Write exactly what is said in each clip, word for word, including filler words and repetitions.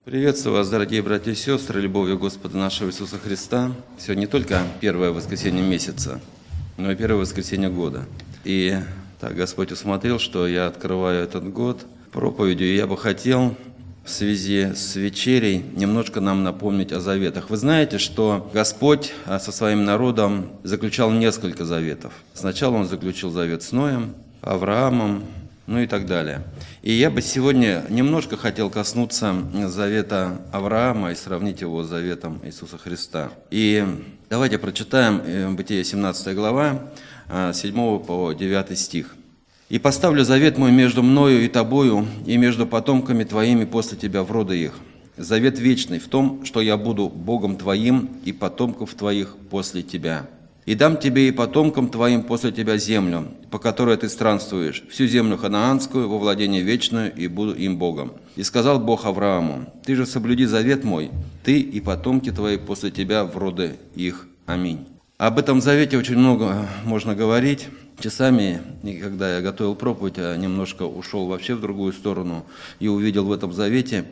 Приветствую вас, дорогие братья и сестры, любовью Господа нашего Иисуса Христа. Сегодня не только первое воскресенье месяца, но и первое воскресенье года. И так Господь усмотрел, что я открываю этот год проповедью, и я бы хотел в связи с вечерей немножко нам напомнить о заветах. Вы знаете, что Господь со своим народом заключал несколько заветов. Сначала Он заключил завет с Ноем, Авраамом, ну и так далее. И я бы сегодня немножко хотел коснуться завета Авраама и сравнить его с заветом Иисуса Христа. И давайте прочитаем Бытие семнадцатая глава, с седьмого по девятый стих. «И поставлю завет мой между мною и тобою, и между потомками твоими после тебя в роды их. Завет вечный в том, что я буду Богом твоим и потомков твоих после тебя. И дам тебе и потомкам твоим после тебя землю, по которой ты странствуешь, всю землю ханаанскую во владение вечное, и буду им Богом. И сказал Бог Аврааму: ты же соблюди завет мой, ты и потомки твои после тебя в роды их. Аминь». Об этом завете очень много можно говорить. Часами, и когда я готовил проповедь, я немножко ушел вообще в другую сторону и увидел в этом завете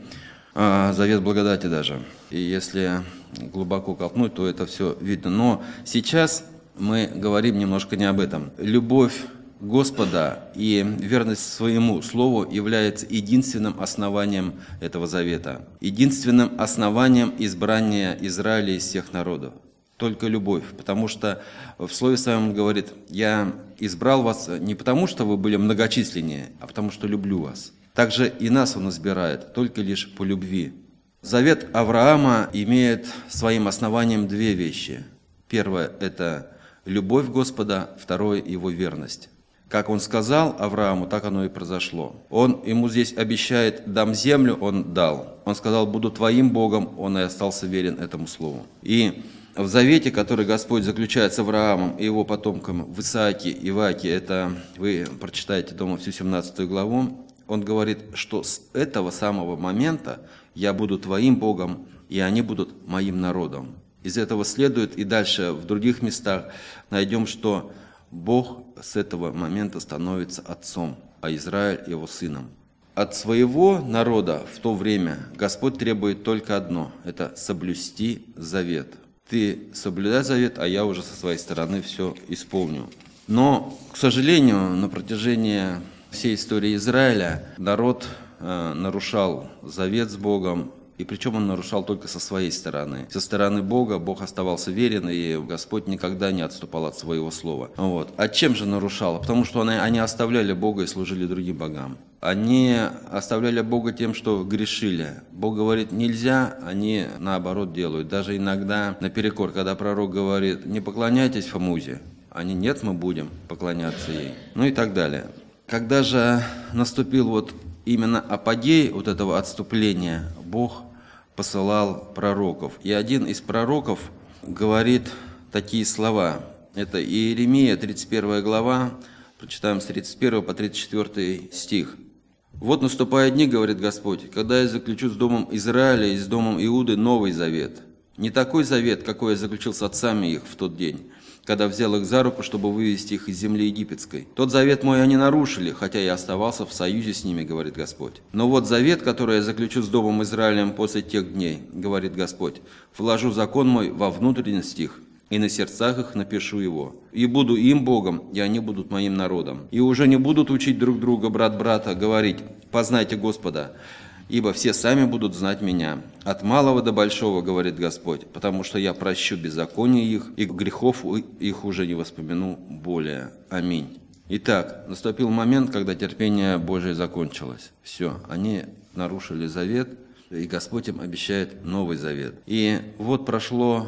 завет благодати даже. И если глубоко копнуть, то это все видно. Но сейчас мы говорим немножко не об этом. Любовь Господа и верность своему слову является единственным основанием этого завета. Единственным основанием избрания Израиля из всех народов. Только любовь. Потому что в Слове Своем Он говорит: я избрал вас не потому, что вы были многочисленнее, а потому, что люблю вас. Также и нас Он избирает, только лишь по любви. Завет Авраама имеет своим основанием две вещи. Первое – это любовь Господа, второе – его верность. Как Он сказал Аврааму, так оно и произошло. Он ему здесь обещает: дам землю, Он дал. Он сказал: буду твоим Богом, он и остался верен этому слову. И в завете, который Господь заключает с Авраамом и его потомкам в Исааке, Иваке, это вы прочитаете дома всю семнадцатую главу, Он говорит, что с этого самого момента я буду твоим Богом, и они будут моим народом. Из этого следует, и дальше в других местах найдем, что Бог с этого момента становится отцом, а Израиль его сыном. От своего народа в то время Господь требует только одно – это соблюсти завет. Ты соблюдай завет, а я уже со своей стороны все исполню. Но, к сожалению, на протяжении всей истории Израиля народ э, нарушал завет с Богом, и причем он нарушал только со своей стороны. Со стороны Бога Бог оставался верен, и Господь никогда не отступал от своего слова. Вот. А чем же нарушал? Потому что они, они оставляли Бога и служили другим богам. Они оставляли Бога тем, что грешили. Бог говорит: нельзя, они наоборот делают. Даже иногда наперекор, когда пророк говорит: не поклоняйтесь Фомузе, они: нет, мы будем поклоняться ей. Ну и так далее. Когда же наступил вот именно апогей вот этого отступления, Бог посылал пророков. И один из пророков говорит такие слова. Это Иеремия, тридцать первая глава, прочитаем с тридцать первого по тридцать четвёртый стих. «Вот наступают дни, говорит Господь, когда я заключу с домом Израиля и с домом Иуды новый завет. Не такой завет, какой я заключил с отцами их в тот день, когда взял их за руку, чтобы вывести их из земли египетской. Тот завет мой они нарушили, хотя я оставался в союзе с ними, говорит Господь. Но вот завет, который я заключу с домом Израилем после тех дней, говорит Господь, вложу закон мой во внутренность их, и на сердцах их напишу его. И буду им Богом, и они будут моим народом. И уже не будут учить друг друга, брат брата, говорить: познайте Господа, ибо все сами будут знать меня. От малого до большого, говорит Господь, потому что я прощу беззаконие их, и грехов их уже не воспомяну более. Аминь». Итак, наступил момент, когда терпение Божие закончилось. Все, они нарушили завет, и Господь им обещает новый завет. И вот прошло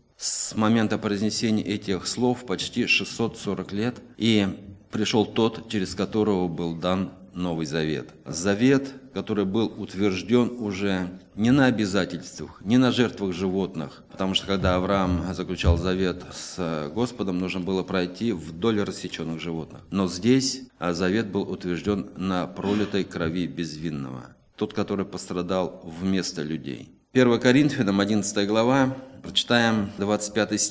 с момента произнесения этих слов почти шестьсот сорок лет, и пришел тот, через которого был дан Новый Завет. Завет, который был утвержден уже не на обязательствах, не на жертвах животных, потому что когда Авраам заключал завет с Господом, нужно было пройти вдоль рассеченных животных. Но здесь завет был утвержден на пролитой крови безвинного, тот, который пострадал вместо людей. первое Коринфянам, одиннадцатая глава, прочитаем двадцать пятый стих.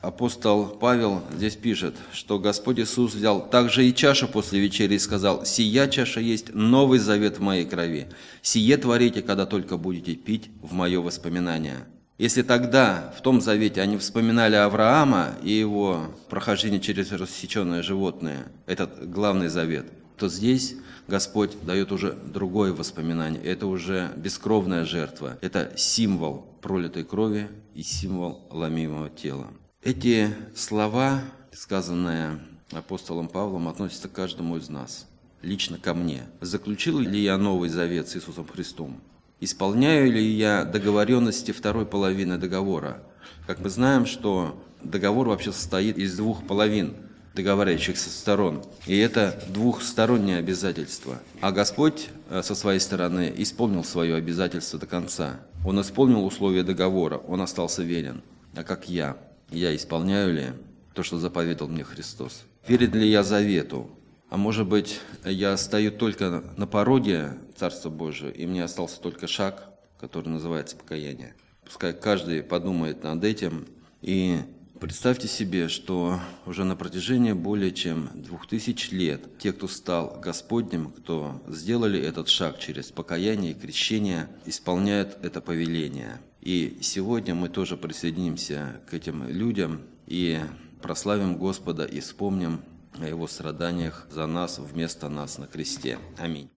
Апостол Павел здесь пишет, что Господь Иисус взял также и чашу после вечери и сказал: «Сия чаша есть новый завет в моей крови. Сие творите, когда только будете пить в мое воспоминание». Если тогда, в том завете, они вспоминали Авраама и его прохождение через рассеченное животное, этот главный завет, то здесь Господь дает уже другое воспоминание. Это уже бескровная жертва. Это символ пролитой крови и символ ломимого тела. Эти слова, сказанные апостолом Павлом, относятся к каждому из нас, лично ко мне. Заключил ли я новый завет с Иисусом Христом? Исполняю ли я договоренности второй половины договора? Как мы знаем, что договор вообще состоит из двух половин договорящихся сторон. И это двухстороннее обязательство. А Господь со своей стороны исполнил свое обязательство до конца. Он исполнил условия договора, Он остался верен. А как я? Я исполняю ли то, что заповедал мне Христос? Верен ли я завету? А может быть, я стою только на пороге Царства Божия, и мне остался только шаг, который называется покаяние. Пускай каждый подумает над этим. И представьте себе, что уже на протяжении более чем двух тысяч лет те, кто стал Господним, кто сделали этот шаг через покаяние и крещение, исполняют это повеление. И сегодня мы тоже присоединимся к этим людям и прославим Господа и вспомним о Его страданиях за нас, вместо нас на кресте. Аминь.